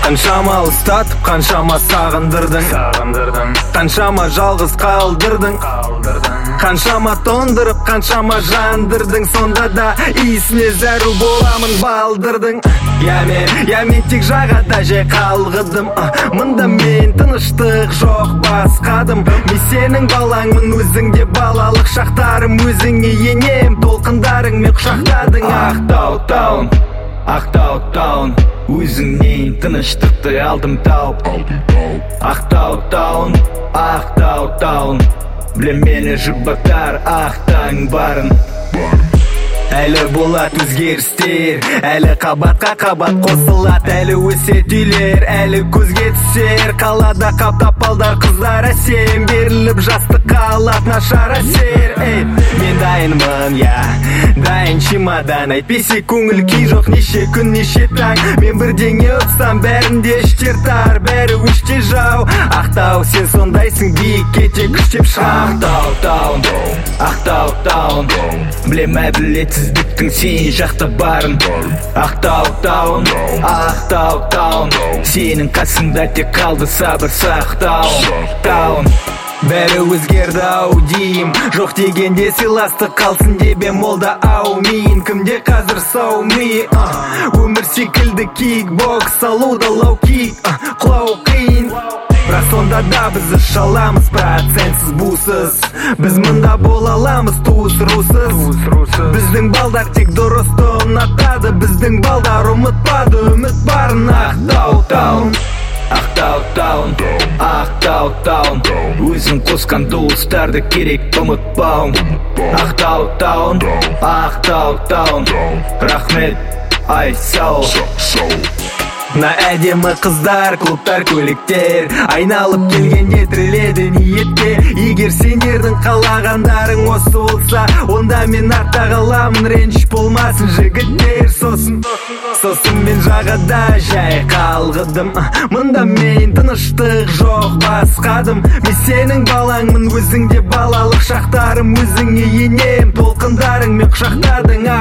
Қаншама ұстатып, қаншама сағындырдың, қаншама жалғыз қалдырдың, қаншама тондырып, қаншама жандырдың, сонда да иісіне зәру боламын балдырдың. Я мен тек жағада жай қалғыдым, мында мен тыныштық жоқ басқадым. Мен сенің балаңмын, өзіңде балалық шақтарым, өзіңе енем, толқындарыңмен құшақтадың. Ақтау таун, өзіңнен тыныштықты алдым тауып. Ақтау таун, білем мені жұбатар ақтаң барын. Әлі болат өзгерістер, әлі қабатқа қабат қосылат, әлі өсет үйлер, әлі көзге түсер. Қалада қаптапалдар қыздар әсем, беріліп жастыққа алат нашар әсер. Мен дайынмын, дайын чемодан, әйтпесе көңіл күй жоқ неше күн неше таң. Мен бірдеңе ұтсам бәрінде іштер тар, бәрі өште жау. Ақтау, сен сондайсың, биікке тек күштеп шығам. Ақтау таун, білем әділетсіздіктің сен жақта барын. Ақтау таун, сенің қасыңда тек қалды сабыр сақтау. Бәрі өзгерді ау дейім, жоқ дегенде сыйластық қалсын деп ем, ол да ау мен. Кімде қазір сау ми, өмір секілді кикбокс, салу да лоу-кик, құлау қиын. Бірақ сонда да біз іш аламыз, процентсіз бусыз. Біз мұнда бола аламыз туыс русыз. Біздің балдар тек дұрысты ұнатады, біздің балдар ұмытпады үміт барын. Ақтау таун, өзің қосқан достарды керек ұмытпауың. Ақтау таун, рахмет, ай сау. Мына әдемі қыздар, клубтар, көліктер айналып келгенде тіреледі ниетке. Егер сендердің қалағандарың осы болса, онда мен артта қаламын, ренжіш болмасын жігіттер. Сосын мен жағада жай қалғыдым, мында мен тыныштық жоқ басқадым. Мен сенің балаңмын, өзіңде балалық шақтарым, өзіңе енем, толқындарыңмен құшақтадың.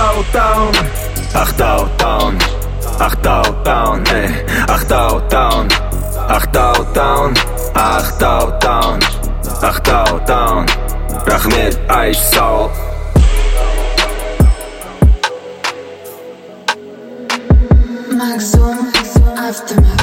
Ақтау таун, рахмет, ай сау. Максум автомат.